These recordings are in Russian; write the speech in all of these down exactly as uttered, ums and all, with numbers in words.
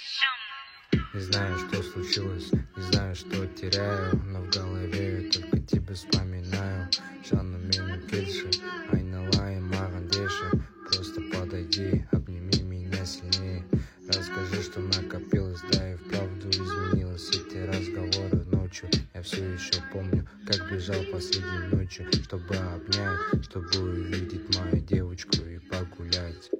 Не знаю, что случилось, не знаю, что теряю, но в голове только тебя вспоминаю. Жаным менің келші, айналайын маған деші. Просто подойди, обними меня сильнее. Расскажи, что накопилось, да и вправду изменилось. Эти разговоры ночью, я все еще помню, как бежал последней ночью, чтобы обнять, чтобы увидеть мою девочку и погулять.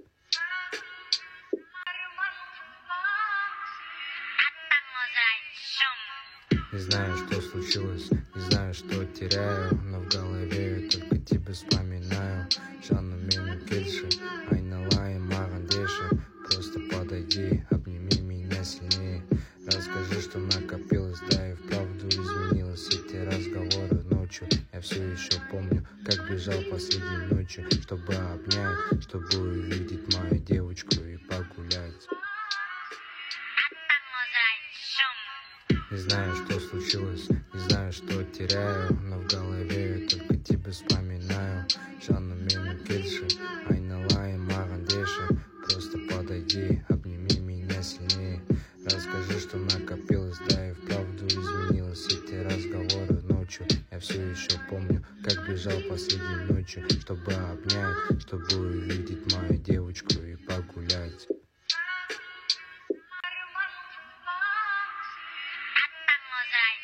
Не знаю, что случилось, не знаю, что теряю, но в голове только тебя вспоминаю. Жаным менің келші, айналайын маған деші. Просто подойди, обними меня сильнее. Расскажи, что накопилось, да и вправду изменилось. Эти разговоры ночью, я все еще помню, как бежал последней ночью, чтобы обнять, чтобы увидеть мою девочку и погулять. Не знаю, что случилось, не знаю, что теряю, но в голове только тебя вспоминаю. Жаным менің келші, айналайын маған деші. Просто подойди, обними меня сильнее. Расскажи, что накопилось, да и вправду изменилось. Эти разговоры ночью, я все еще помню, как бежал последней ночью, чтобы обнять, чтобы увидеть мою девочку и погулять.